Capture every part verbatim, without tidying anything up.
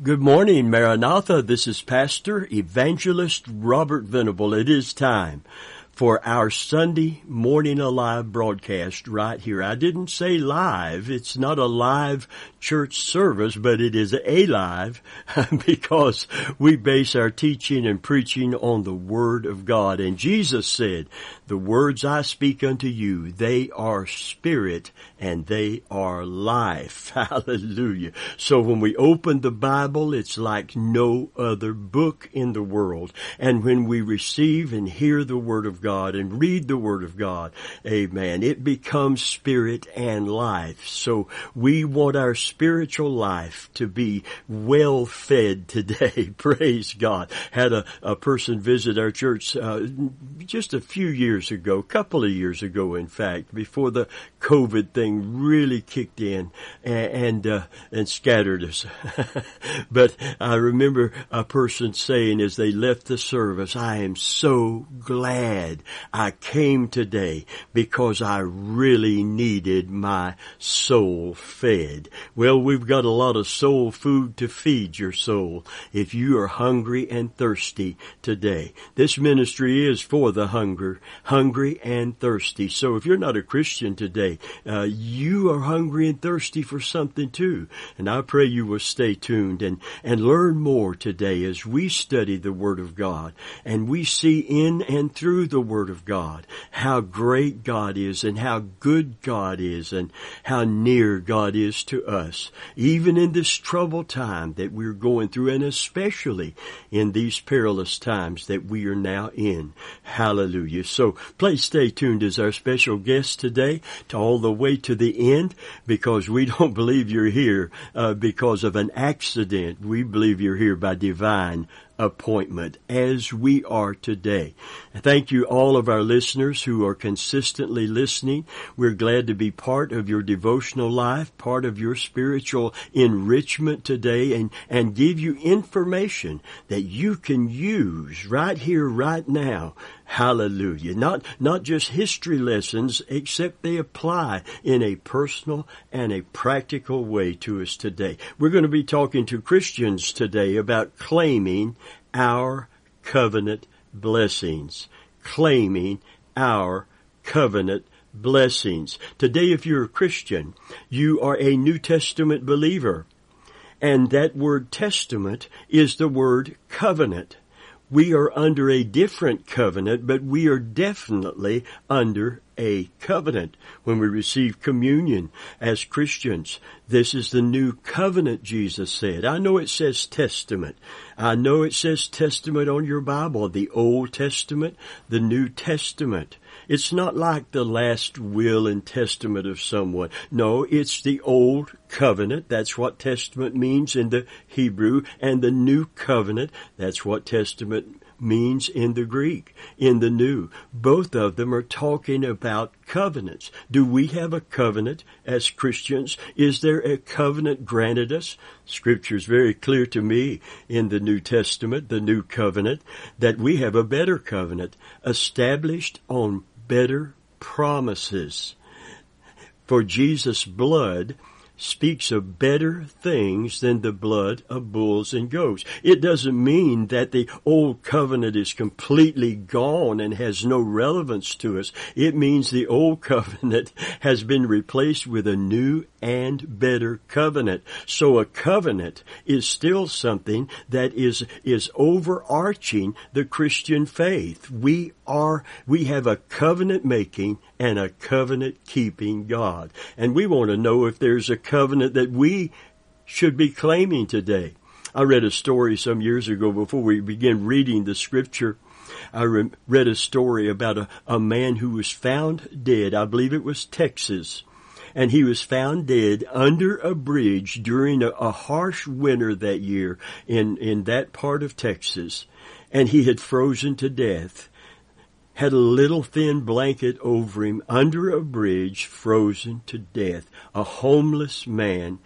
Good morning, Maranatha. This is Pastor Evangelist Robert Venable. It is time for our Sunday Morning Alive broadcast right here. I didn't say live. It's not a live church service, but it is a live because we base our teaching and preaching on the Word of God. And Jesus said, the words I speak unto you, they are spirit and they are life. Hallelujah. So when we open the Bible, it's like no other book in the world. And when we receive and hear the Word of God and read the Word of God, amen, it becomes spirit and life. So we want our spiritual life to be well fed today. Praise God. Had a, a person visit our church uh, just a few years ago, a couple of years ago, in fact, before the COVID thing really kicked in and and, uh, and scattered us. But I remember a person saying as they left the service, I am so glad I came today because I really needed my soul fed. Well, we've got a lot of soul food to feed your soul if you are hungry and thirsty today. This ministry is for the hunger, hungry and thirsty. So if you're not a Christian today, uh, you are hungry and thirsty for something too. And I pray you will stay tuned and, and learn more today as we study the Word of God and we see in and through the Word of God how great God is and how good God is and how near God is to us, even in this troubled time that we're going through, and especially in these perilous times that we are now in. Hallelujah. So please stay tuned as our special guest today to all the way to the end, because we don't believe you're here uh, because of an accident. We believe you're here by divine appointment, as we are today. Thank you all of our listeners who are consistently listening. We're glad to be part of your devotional life, part of your spiritual enrichment today, and, and give you information that you can use right here, right now. Hallelujah. Not, not just history lessons, except they apply in a personal and a practical way to us today. We're going to be talking to Christians today about claiming our covenant blessings. Claiming our covenant blessings. Today, if you're a Christian, you are a New Testament believer. And that word testament is the word covenant. We are under a different covenant, but we are definitely under a covenant. When we receive communion as Christians, this is the new covenant, Jesus said. I know it says testament. I know it says testament on your Bible, the Old Testament, the New Testament. It's not like the last will and testament of someone. No, it's the Old Covenant. That's what testament means in the Hebrew. And the New Covenant, that's what testament means in the Greek, in the New. Both of them are talking about covenants. Do we have a covenant as Christians? Is there a covenant granted us? Scripture is very clear to me in the New Testament, the New Covenant, that we have a better covenant established on better promises. For Jesus' blood speaks of better things than the blood of bulls and goats. It doesn't mean that the old covenant is completely gone and has no relevance to us. It means the old covenant has been replaced with a new and better covenant. So a covenant is still something that is, is overarching the Christian faith. We are, we have a covenant making and a covenant keeping God. And we want to know if there's a covenant that we should be claiming today. I read a story some years ago before we began reading the Scripture. I re- read a story about a, a man who was found dead. I believe it was Texas. And he was found dead under a bridge during a, a harsh winter that year in, in that part of Texas. And he had frozen to death. Had a little thin blanket over him under a bridge, frozen to death. A homeless man.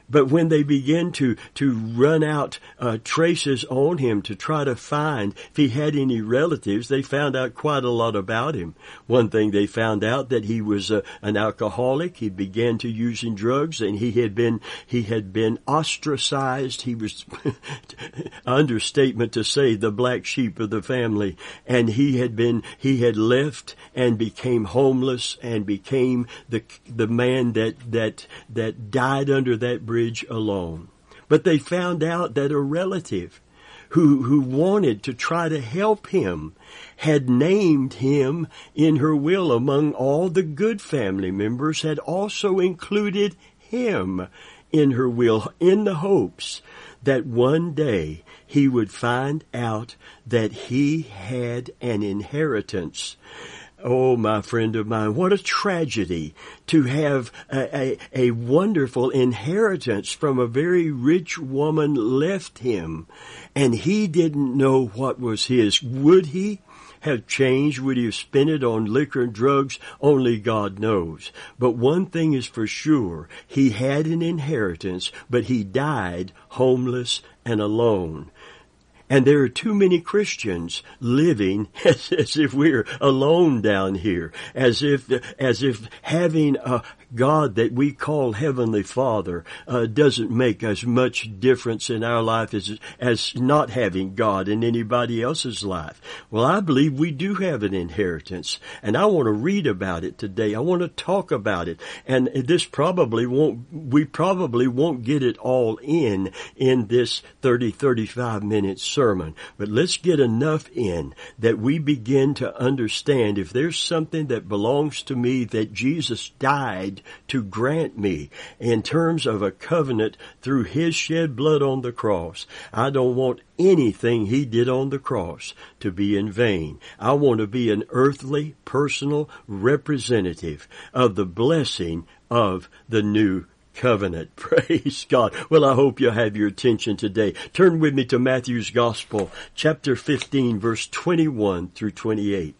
But when they began to, to run out uh, traces on him to try to find if he had any relatives, they found out quite a lot about him. One thing they found out that he was uh, an alcoholic. He began to using drugs, and he had been he had been ostracized. He was understatement to say the black sheep of the family, and he had been he had left and became homeless and became the the man that that that died under that bridge alone. But they found out that a relative who who wanted to try to help him had named him in her will among all the good family members, had also included him in her will in the hopes that one day he would find out that he had an inheritance. Oh, my friend of mine, what a tragedy to have a, a, a wonderful inheritance from a very rich woman left him, and he didn't know what was his. Would he have changed? Would he have spent it on liquor and drugs? Only God knows. But one thing is for sure, he had an inheritance, but he died homeless and alone. And there are too many Christians living as, as if we're alone down here, as if as if having a God that we call Heavenly Father uh, doesn't make as much difference in our life as as not having God in anybody else's life. Well, I believe we do have an inheritance, and I want to read about it today. I want to talk about it, and this probably won't. We probably won't get it all in in this thirty, thirty-five minute sermon, but let's get enough in that we begin to understand if there's something that belongs to me that Jesus died to grant me in terms of a covenant through his shed blood on the cross. I don't want anything he did on the cross to be in vain. I want to be an earthly, personal representative of the blessing of the new covenant. Praise God. Well, I hope you'll have your attention today. Turn with me to Matthew's Gospel, chapter fifteen, verse twenty-one through twenty-eight.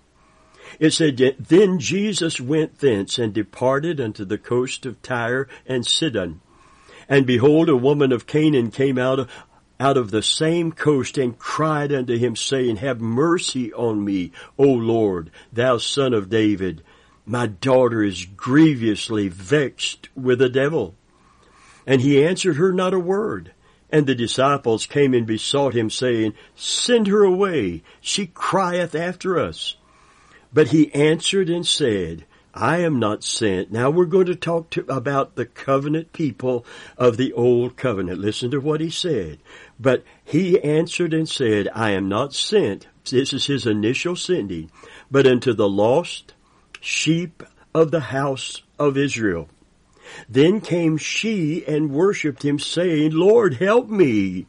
It said, Then Jesus went thence and departed unto the coast of Tyre and Sidon. And behold, a woman of Canaan came out of, out of the same coast and cried unto him, saying, Have mercy on me, O Lord, thou son of David. My daughter is grievously vexed with a devil. And he answered her not a word. And the disciples came and besought him, saying, Send her away, she crieth after us. But he answered and said, I am not sent. Now we're going to talk to, about the covenant people of the old covenant. Listen to what he said. But he answered and said, I am not sent. This is his initial sending, but unto the lost sheep of the house of Israel. Then came she and worshipped him, saying, Lord, help me.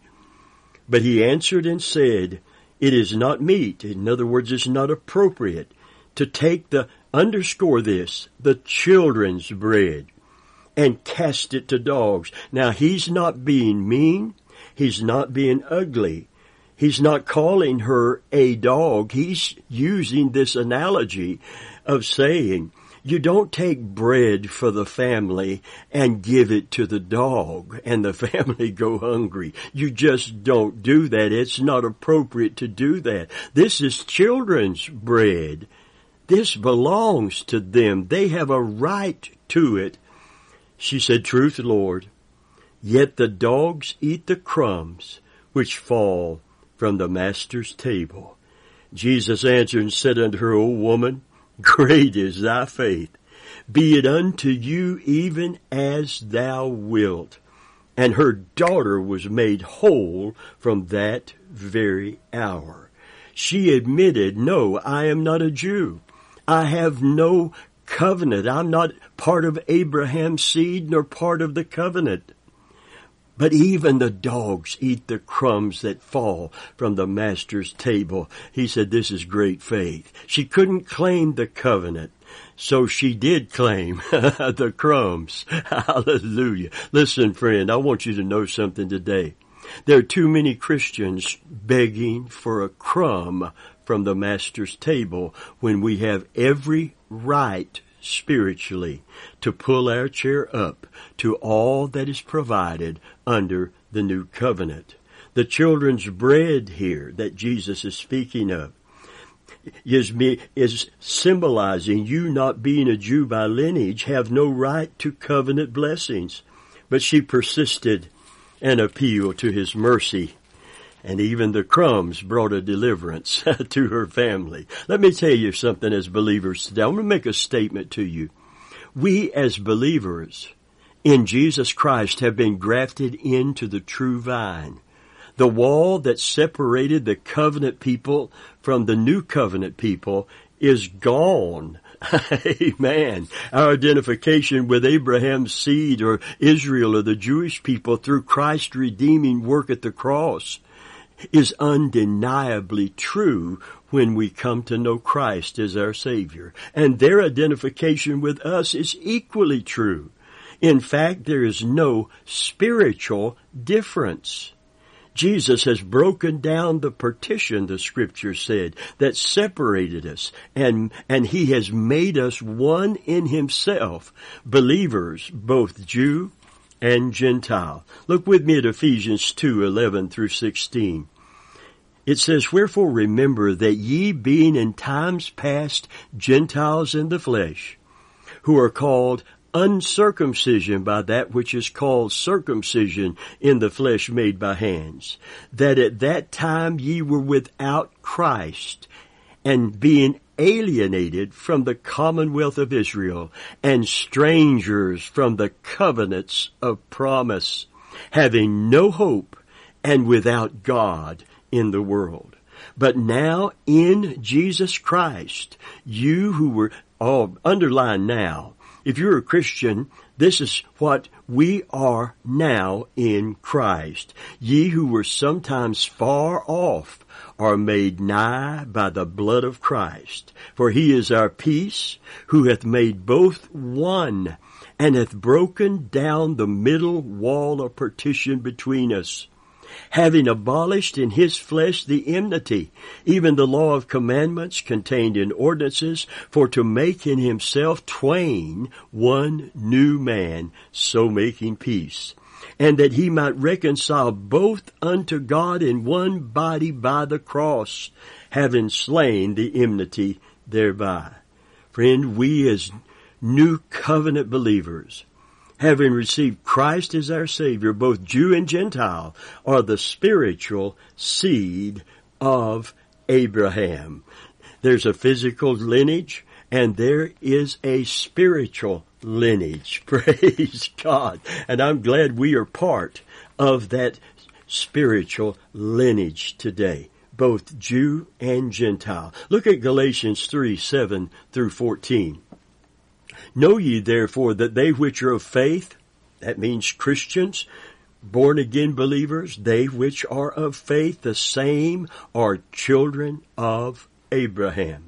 But he answered and said, It is not meet. In other words, it's not appropriate to take the, underscore this, the children's bread and cast it to dogs. Now, he's not being mean. He's not being ugly. He's not calling her a dog. He's using this analogy of saying, you don't take bread for the family and give it to the dog and the family go hungry. You just don't do that. It's not appropriate to do that. This is children's bread. This belongs to them. They have a right to it. She said, Truth, Lord, yet the dogs eat the crumbs which fall from the master's table. Jesus answered and said unto her, O woman, great is thy faith. Be it unto you even as thou wilt. And her daughter was made whole from that very hour. She admitted, no, I am not a Jew. I have no covenant. I'm not part of Abraham's seed nor part of the covenant. But even the dogs eat the crumbs that fall from the master's table. He said, this is great faith. She couldn't claim the covenant, so she did claim the crumbs. Hallelujah. Listen, friend, I want you to know something today. There are too many Christians begging for a crumb from the master's table when we have every right spiritually to pull our chair up to all that is provided under the new covenant. The children's bread here that Jesus is speaking of is, me, is symbolizing you not being a Jew by lineage have no right to covenant blessings. But she persisted and appealed to his mercy. And even the crumbs brought a deliverance to her family. Let me tell you something as believers today. I'm going to make a statement to you. We as believers in Jesus Christ have been grafted into the true vine. The wall that separated the covenant people from the new covenant people is gone. Amen. Our identification with Abraham's seed or Israel or the Jewish people through Christ's redeeming work at the cross is undeniably true when we come to know Christ as our Savior. And their identification with us is equally true. In fact, there is no spiritual difference. Jesus has broken down the partition, the Scripture said, that separated us, and, and He has made us one in Himself, believers, both Jew and Gentile. Look with me at Ephesians two, eleven through sixteen. It says, "Wherefore remember that ye being in times past Gentiles in the flesh, who are called uncircumcision by that which is called circumcision in the flesh made by hands, that at that time ye were without Christ, and being alienated from the commonwealth of Israel, and strangers from the covenants of promise, having no hope, and without God in the world. But now in Jesus Christ, you who were," oh, underline now, if you're a Christian, this is what we are now in Christ. "Ye who were sometimes far off are made nigh by the blood of Christ. For He is our peace, who hath made both one, and hath broken down the middle wall of partition between us, having abolished in His flesh the enmity, even the law of commandments contained in ordinances, for to make in Himself twain one new man, so making peace, and that He might reconcile both unto God in one body by the cross, having slain the enmity thereby." Friend, we as new covenant believers, having received Christ as our Savior, both Jew and Gentile, are the spiritual seed of Abraham. There's a physical lineage, and there is a spiritual lineage. Praise God. And I'm glad we are part of that spiritual lineage today, both Jew and Gentile. Look at Galatians three, seven through fourteen. "Know ye therefore that they which are of faith," that means Christians, born-again believers, "they which are of faith, the same are children of Abraham.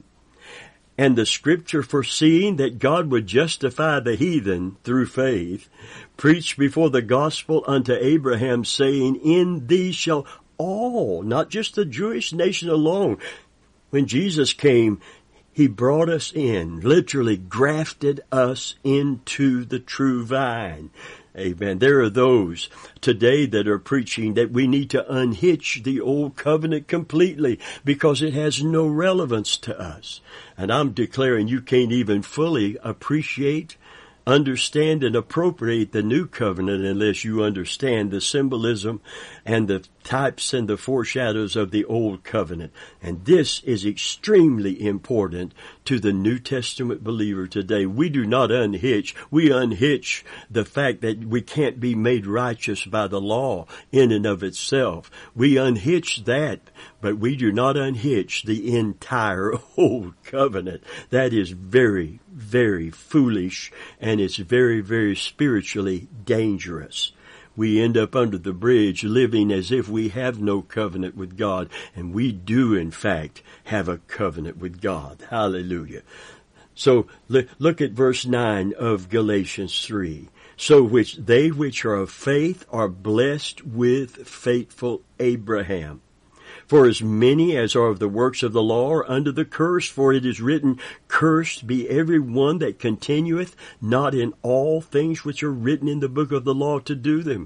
And the Scripture, foreseeing that God would justify the heathen through faith, preached before the gospel unto Abraham, saying, In thee shall all," not just the Jewish nation alone. When Jesus came, He brought us in, literally grafted us into the true vine. Amen. There are those today that are preaching that we need to unhitch the old covenant completely because it has no relevance to us. And I'm declaring you can't even fully appreciate, understand, and appropriate the new covenant unless you understand the symbolism and the types and the foreshadows of the old covenant. And this is extremely important to the New Testament believer today. We do not unhitch. We unhitch the fact that we can't be made righteous by the law in and of itself. We unhitch that, but we do not unhitch the entire old covenant. That is very, very foolish, and it's very, very spiritually dangerous. We end up under the bridge living as if we have no covenant with God, and we do, in fact, have a covenant with God. Hallelujah. So look at verse nine of Galatians three. "So which they which are of faith are blessed with faithful Abraham. For as many as are of the works of the law are under the curse, for it is written, Cursed be every one that continueth not in all things which are written in the book of the law to do them.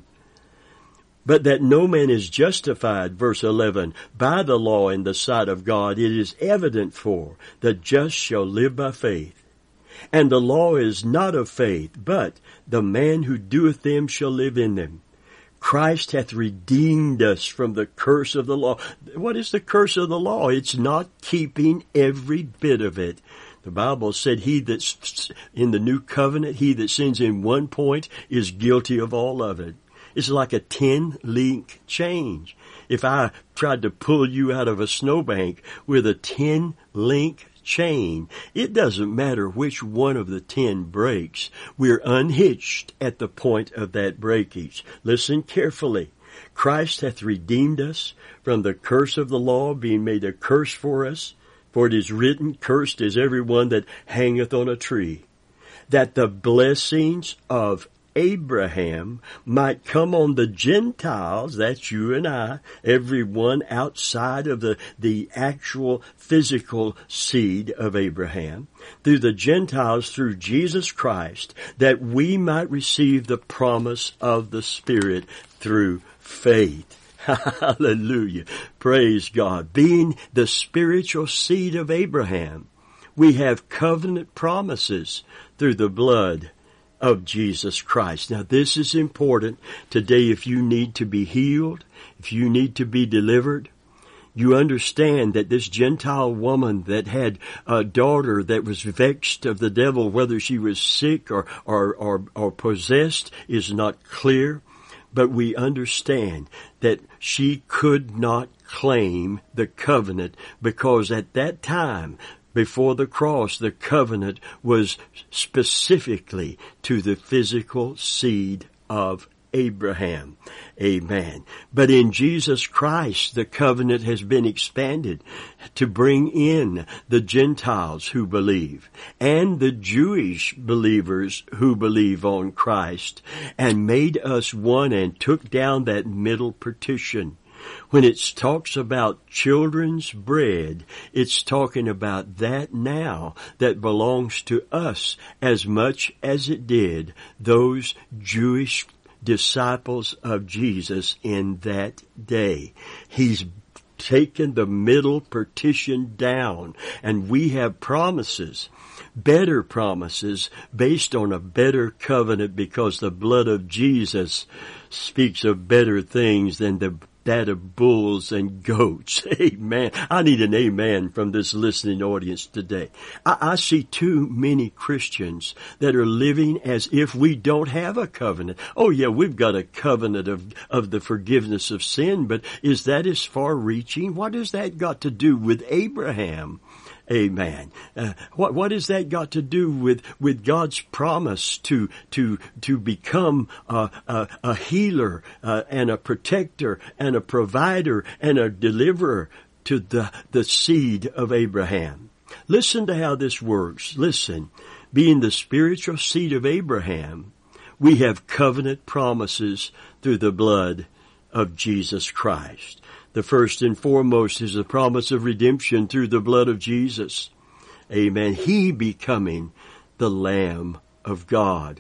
But that no man is justified, verse eleven, by the law in the sight of God, it is evident for the just shall live by faith. And the law is not of faith, but the man who doeth them shall live in them. Christ hath redeemed us from the curse of the law. What is the curse of the law? It's not keeping every bit of it. The Bible said he that's in the new covenant, he that sins in one point is guilty of all of it. It's like a ten-link chain. If I tried to pull you out of a snowbank with a ten-link chain, it doesn't matter which one of the ten breaks. We're unhitched at the point of that breakage. Listen carefully. Christ hath redeemed us from the curse of the law, being made a curse for us. For it is written, Cursed is every one that hangeth on a tree, that the blessings of Abraham might come on the Gentiles, that's you and I, everyone outside of the, the actual physical seed of Abraham, through the Gentiles through Jesus Christ, that we might receive the promise of the Spirit through faith. Hallelujah. Praise God. Being the spiritual seed of Abraham, we have covenant promises through the blood of Jesus Christ. Now this is important today. If you need to be healed, if you need to be delivered, you understand that this Gentile woman that had a daughter that was vexed of the devil, whether she was sick or, or, or, or possessed is not clear, but we understand that she could not claim the covenant because at that time, before the cross, the covenant was specifically to the physical seed of Abraham. Amen. But in Jesus Christ, the covenant has been expanded to bring in the Gentiles who believe and the Jewish believers who believe on Christ, and made us one and took down that middle partition. When it talks about children's bread, it's talking about that now that belongs to us as much as it did those Jewish disciples of Jesus in that day. He's taken the middle partition down, and we have promises, better promises based on a better covenant, because the blood of Jesus speaks of better things than the that of bulls and goats. Amen. I need an amen from this listening audience today. I, I see too many Christians that are living as if we don't have a covenant. Oh yeah, we've got a covenant of, of the forgiveness of sin, but is that as far reaching? What has that got to do with Abraham? Amen. Uh, what what has that got to do with with God's promise to to to become a a, a healer uh, and a protector and a provider and a deliverer to the the seed of Abraham? Listen to how this works. Listen, being the spiritual seed of Abraham, we have covenant promises through the blood of Jesus Christ. The first and foremost is the promise of redemption through the blood of Jesus. Amen. He becoming the Lamb of God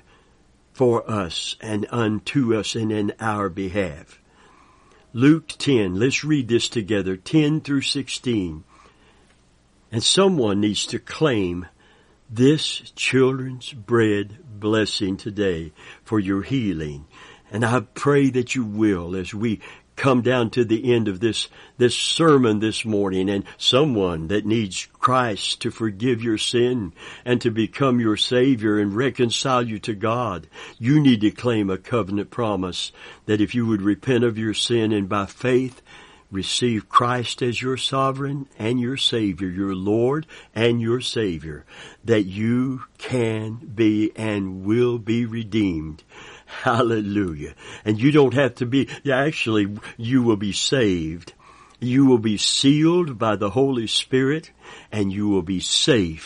for us and unto us and in our behalf. Luke ten, let's read this together, ten through sixteen. And someone needs to claim this children's bread blessing today for your healing. And I pray that you will as we come down to the end of this, this sermon this morning, and someone that needs Christ to forgive your sin and to become your Savior and reconcile you to God. You need to claim a covenant promise that if you would repent of your sin and by faith receive Christ as your sovereign and your Savior, your Lord and your Savior, that you can be and will be redeemed. Hallelujah. And you don't have to be, actually, you will be saved. You will be sealed by the Holy Spirit, and you will be safe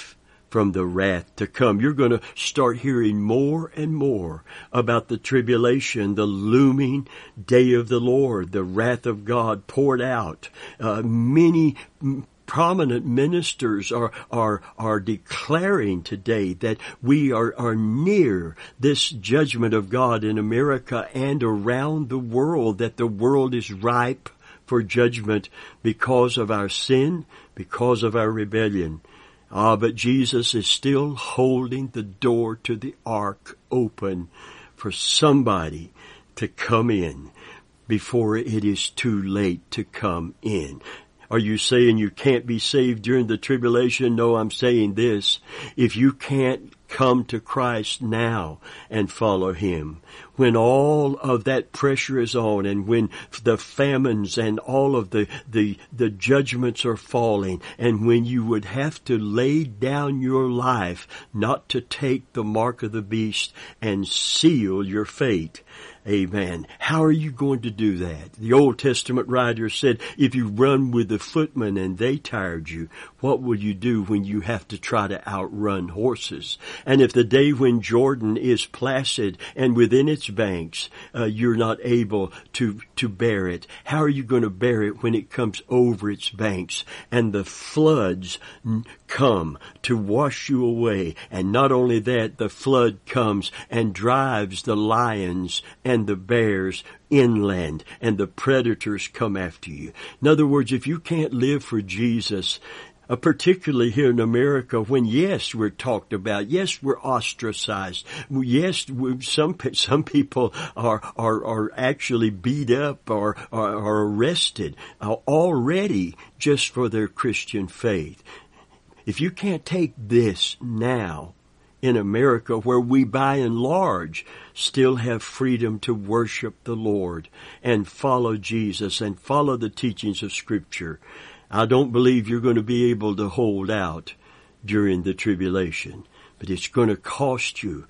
from the wrath to come. You're going to start hearing more and more about the tribulation, the looming day of the Lord, the wrath of God poured out. Uh, many prominent ministers are are are declaring today that we are are near this judgment of God in America and around the world, that the world is ripe for judgment because of our sin, because of our rebellion. Ah, but Jesus is still holding the door to the ark open for somebody to come in before it is too late to come in. Are you saying you can't be saved during the tribulation? No, I'm saying this. If you can't come to Christ now and follow Him, when all of that pressure is on and when the famines and all of the, the, the judgments are falling, and when you would have to lay down your life not to take the mark of the beast and seal your fate, amen. How are you going to do that? The Old Testament writer said, if you run with the footmen and they tired you, what will you do when you have to try to outrun horses? And if the day when Jordan is placid and within its banks, uh, you're not able to, to bear it, how are you going to bear it when it comes over its banks and the floods come to wash you away? And not only that, the flood comes and drives the lions and the bears inland, and the predators come after you. In other words, if you can't live for Jesus, Uh, particularly here in America, when yes, we're talked about, yes, we're ostracized, yes, we, some some people are are are actually beat up or are, are arrested uh, already just for their Christian faith. If you can't take this now in America, where we by and large still have freedom to worship the Lord and follow Jesus and follow the teachings of Scripture, I don't believe you're going to be able to hold out during the tribulation. But it's going to cost you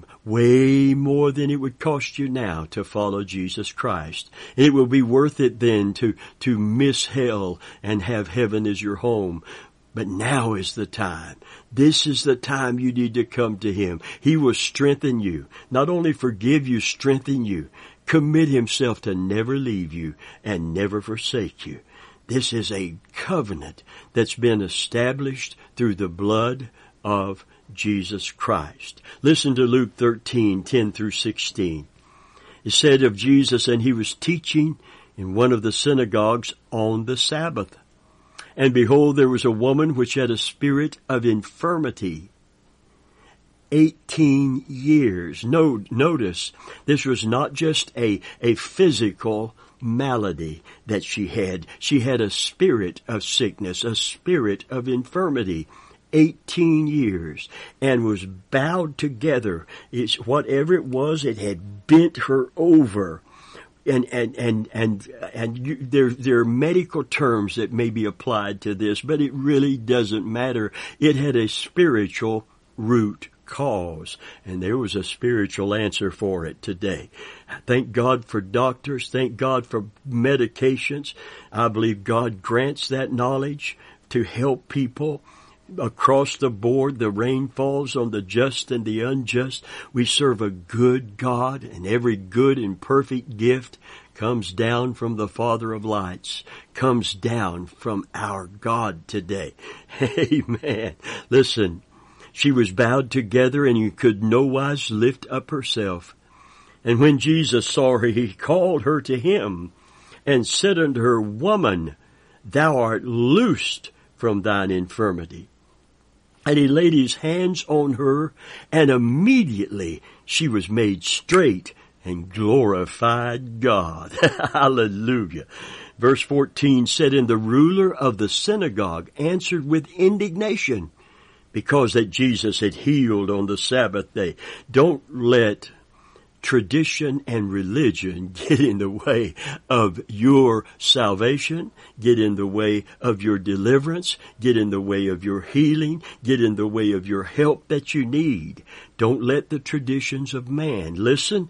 way more than it would cost you now to follow Jesus Christ. And it will be worth it then to, to miss hell and have heaven as your home. But now is the time. This is the time you need to come to Him. He will strengthen you. Not only forgive you, strengthen you. Commit Himself to never leave you and never forsake you. This is a covenant that's been established through the blood of Jesus Christ. Listen to Luke thirteen, ten through sixteen. It said of Jesus, and He was teaching in one of the synagogues on the Sabbath. And behold, there was a woman which had a spirit of infirmity eighteen years. No, notice, this was not just a, a physical malady that she had. She had a spirit of sickness, a spirit of infirmity. eighteen years, and was bowed together. It's whatever it was, it had bent her over. And, and, and, and, and you, there, there are medical terms that may be applied to this, but it really doesn't matter. It had a spiritual root cause, and there was a spiritual answer for it today. Thank God for doctors. Thank God for medications. I believe God grants that knowledge to help people across the board. The rain falls on the just and the unjust. We serve a good God, and every good and perfect gift comes down from the Father of lights, comes down from our God today. Amen. Listen, she was bowed together, and you could nowise lift up herself. And when Jesus saw her, He called her to Him, and said unto her, Woman, thou art loosed from thine infirmity. And He laid His hands on her, and immediately she was made straight and glorified God. Hallelujah. Verse fourteen said, And the ruler of the synagogue answered with indignation, because that Jesus had healed on the Sabbath day. Don't let tradition and religion get in the way of your salvation, get in the way of your deliverance, get in the way of your healing, get in the way of your help that you need. Don't let the traditions of man. Listen,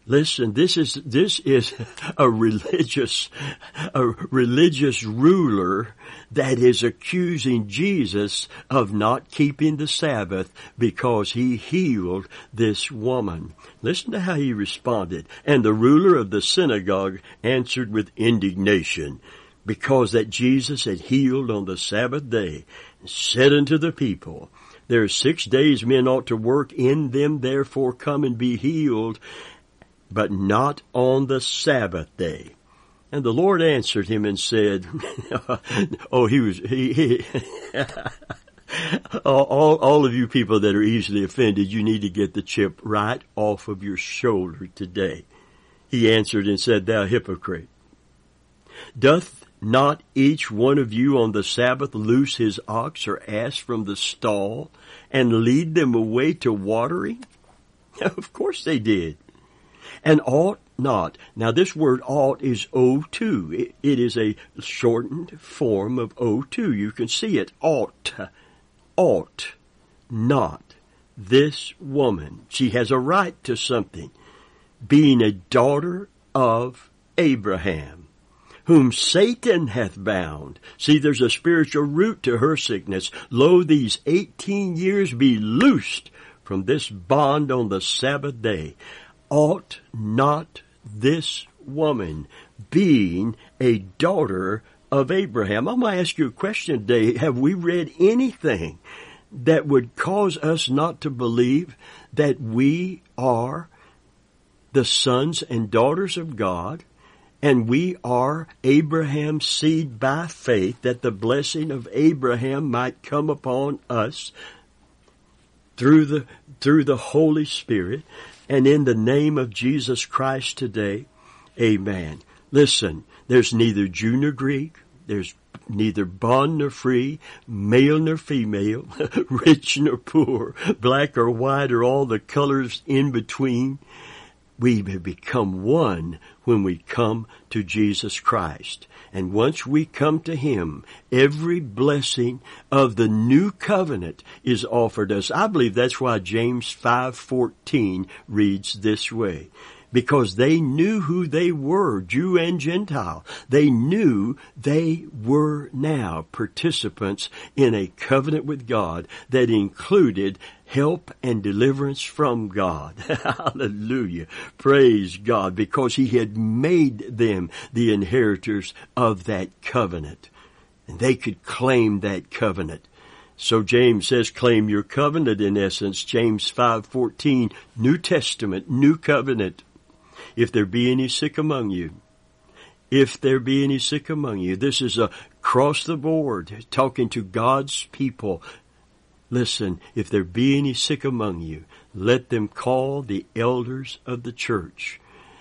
Listen, this is, this is a religious, a religious ruler that is accusing Jesus of not keeping the Sabbath because he healed this woman. Listen to how he responded. And the ruler of the synagogue answered with indignation, because that Jesus had healed on the Sabbath day, and said unto the people, there are six days men ought to work, in them therefore come and be healed, but not on the Sabbath day. And the Lord answered him and said, oh, he was, he, he all, all of you people that are easily offended, you need to get the chip right off of your shoulder today. He answered and said, thou hypocrite, doth not each one of you on the Sabbath loose his ox or ass from the stall and lead them away to watering? Of course they did. And ought not. Now this word ought is O two. It, it is a shortened form of O two. You can see it. Ought. Ought not this woman. She has a right to something. Being a daughter of Abraham, whom Satan hath bound. See, there's a spiritual root to her sickness. Lo, these eighteen years be loosed from this bond on the Sabbath day. Ought not this woman, being a daughter of Abraham? I'm going to ask you a question today. Have we read anything that would cause us not to believe that we are the sons and daughters of God, and we are Abraham's seed by faith, that the blessing of Abraham might come upon us through the, through the Holy Spirit? And in the name of Jesus Christ today, amen. Listen, there's neither Jew nor Greek. There's neither bond nor free, male nor female, rich nor poor, black or white, or all the colors in between. We have become one when we come to Jesus Christ. And once we come to Him, every blessing of the new covenant is offered us. I believe that's why James five fourteen reads this way. Because they knew who they were, Jew and Gentile. They knew they were now participants in a covenant with God that included help and deliverance from God. Hallelujah. Praise God. Because He had made them the inheritors of that covenant. And they could claim that covenant. So James says, claim your covenant in essence. James five fourteen, New Testament, New Covenant. If there be any sick among you, if there be any sick among you, this is a across the board talking to God's people. Listen, if there be any sick among you, let them call the elders of the church.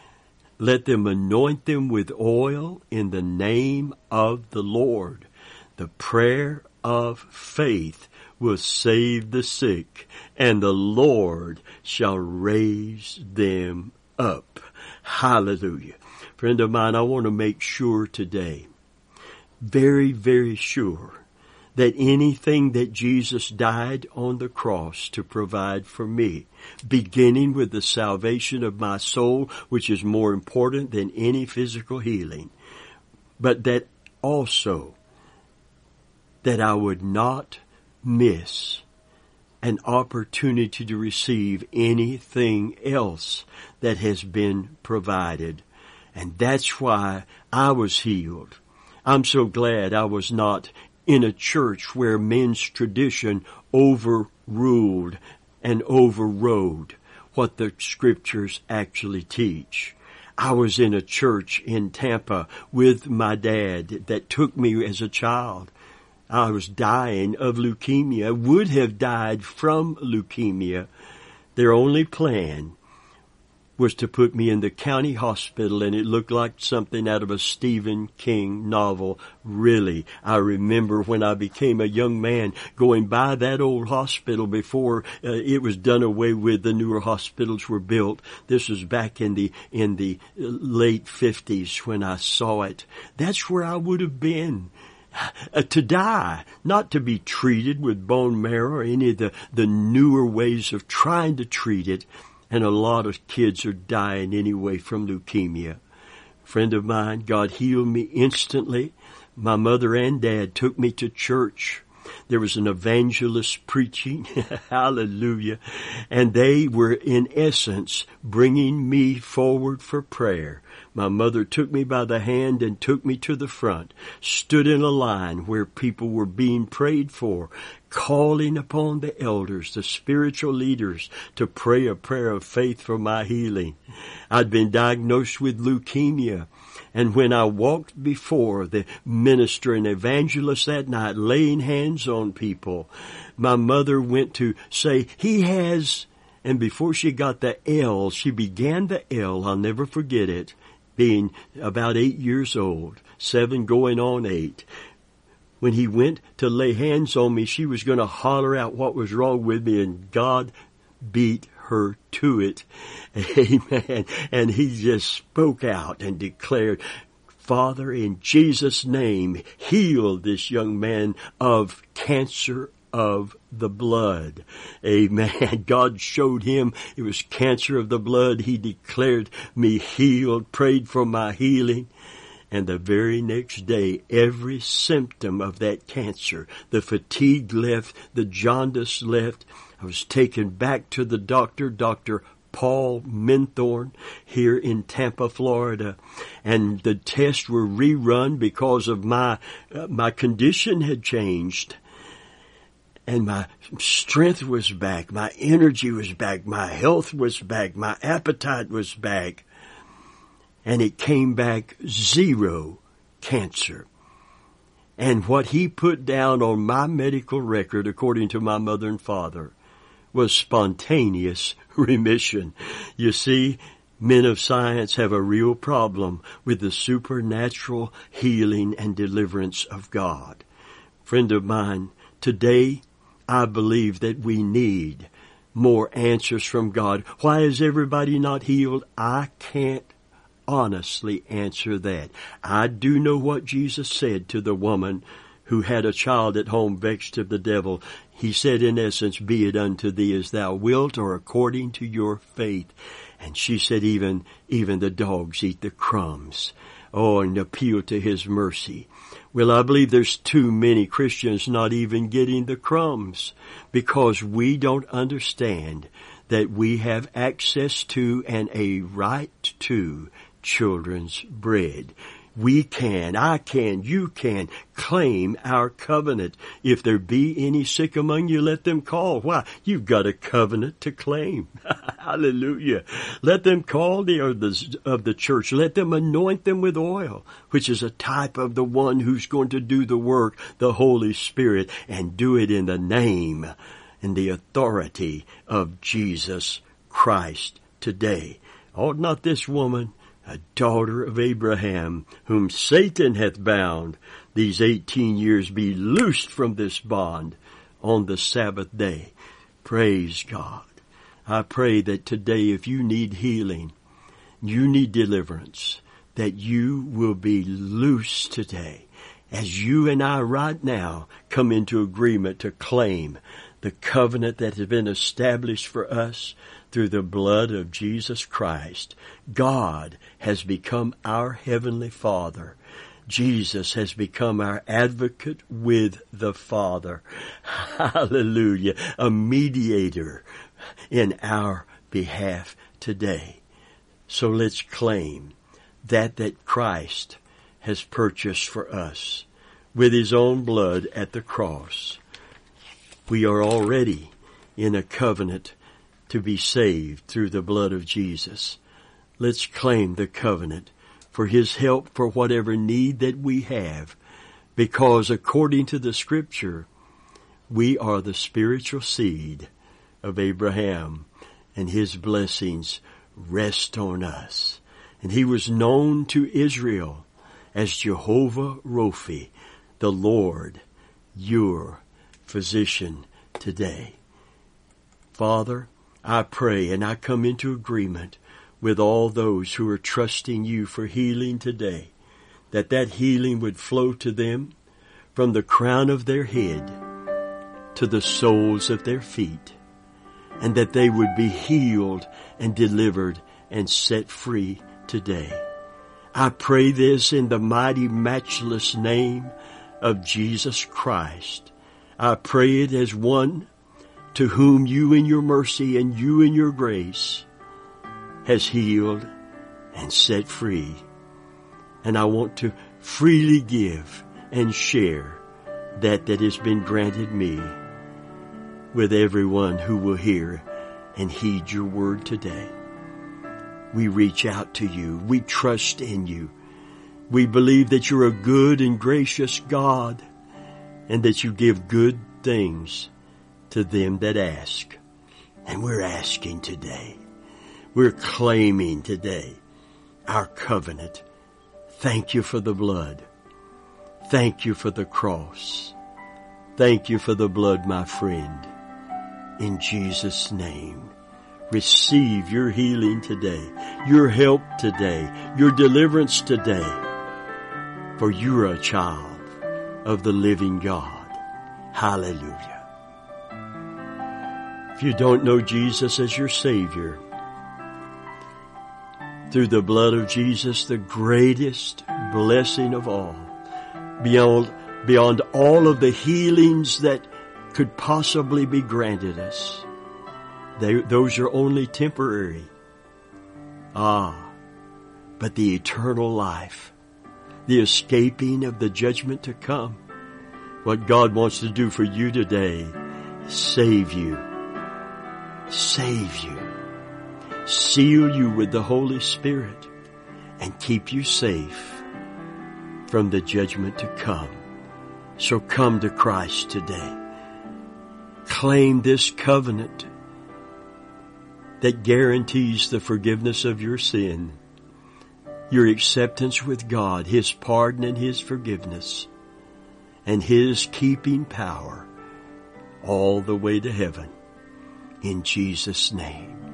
Let them anoint them with oil in the name of the Lord. The prayer of faith will save the sick, and the Lord shall raise them up. Hallelujah. Friend of mine, I want to make sure today, very, very sure, that anything that Jesus died on the cross to provide for me, beginning with the salvation of my soul, which is more important than any physical healing, but that also that I would not miss an opportunity to receive anything else that has been provided. And that's why I was healed. I'm so glad I was not in a church where men's tradition overruled and overrode what the scriptures actually teach. I was in a church in Tampa with my dad that took me as a child. I was dying of leukemia, would have died from leukemia. Their only plan was to put me in the county hospital, and it looked like something out of a Stephen King novel. Really, I remember when I became a young man going by that old hospital before uh, it was done away with. The newer hospitals were built. This was back in the in the late fifties when I saw it. That's where I would have been. Uh, to die, not to be treated with bone marrow or any of the, the newer ways of trying to treat it. And a lot of kids are dying anyway from leukemia. Friend of mine, God healed me instantly. My mother and dad took me to church. There was an evangelist preaching. Hallelujah. And they were, in essence, bringing me forward for prayer. My mother took me by the hand and took me to the front, stood in a line where people were being prayed for, calling upon the elders, the spiritual leaders, to pray a prayer of faith for my healing. I'd been diagnosed with leukemia. And when I walked before the minister and evangelist that night, laying hands on people, my mother went to say, he has, and before she got the L, she began the L, I'll never forget it, being about eight years old, seven going on eight. When he went to lay hands on me, she was going to holler out what was wrong with me, and God beat her to it. Amen. And he just spoke out and declared, Father, in Jesus' name, heal this young man of cancer of the blood. Amen. God showed him it was cancer of the blood. He declared me healed, prayed for my healing. And the very next day, every symptom of that cancer, the fatigue left, the jaundice left. I was taken back to the doctor, Doctor Paul Minthorn, here in Tampa, Florida. And the tests were rerun because of my, uh, my condition had changed. And my strength was back, my energy was back, my health was back, my appetite was back. And it came back zero cancer. And what he put down on my medical record, according to my mother and father, was spontaneous remission. You see, men of science have a real problem with the supernatural healing and deliverance of God. Friend of mine, today I believe that we need more answers from God. Why is everybody not healed? I can't honestly answer that. I do know what Jesus said to the woman who had a child at home vexed of the devil. He said, in essence, be it unto thee as thou wilt, or according to your faith. And she said, even, even the dogs eat the crumbs. Oh, and appeal to his mercy. Well, I believe there's too many Christians not even getting the crumbs because we don't understand that we have access to and a right to children's bread. We can, I can, you can claim our covenant. If there be any sick among you, let them call. Why? You've got a covenant to claim. Hallelujah. Let them call the of, the of the church. Let them anoint them with oil, which is a type of the one who's going to do the work, the Holy Spirit, and do it in the name and the authority of Jesus Christ today. Ought not this woman, a daughter of Abraham, whom Satan hath bound, these eighteen years be loosed from this bond on the Sabbath day? Praise God. I pray that today, if you need healing, you need deliverance, that you will be loose today as you and I right now come into agreement to claim the covenant that has been established for us through the blood of Jesus Christ. God has become our Heavenly Father. Jesus has become our advocate with the Father. Hallelujah. A mediator in our behalf today. So let's claim that that Christ has purchased for us with His own blood at the cross. We are already in a covenant to be saved through the blood of Jesus. Let's claim the covenant for His help for whatever need that we have, because according to the Scripture, we are the spiritual seed of Abraham, and His blessings rest on us. And He was known to Israel as Jehovah Rophi, the Lord, your physician today. Father, I pray and I come into agreement with all those who are trusting You for healing today, that that healing would flow to them from the crown of their head to the soles of their feet. and that they would be healed and delivered and set free today. I pray this in the mighty, matchless name of Jesus Christ. I pray it as one to whom you in your mercy and you in your grace has healed and set free. And I want to freely give and share that that has been granted me with everyone who will hear and heed your word today. We reach out to you. We trust in you. We believe that you're a good and gracious God and that you give good things to them that ask. And we're asking today. We're claiming today our covenant. Thank you for the blood. Thank you for the cross. Thank you for the blood, my friend. In Jesus' name, receive your healing today, your help today, your deliverance today. For you're a child of the living God. Hallelujah. If you don't know Jesus as your Savior, through the blood of Jesus, the greatest blessing of all, beyond, beyond all of the healings that could possibly be granted us, they, those are only temporary. Ah, but the eternal life, the escaping of the judgment to come, what God wants to do for you today, save you, save you, seal you with the Holy Spirit, and keep you safe from the judgment to come. So come to Christ today. Claim this covenant that guarantees the forgiveness of your sin, your acceptance with God, His pardon and His forgiveness, and His keeping power all the way to heaven. In Jesus' name.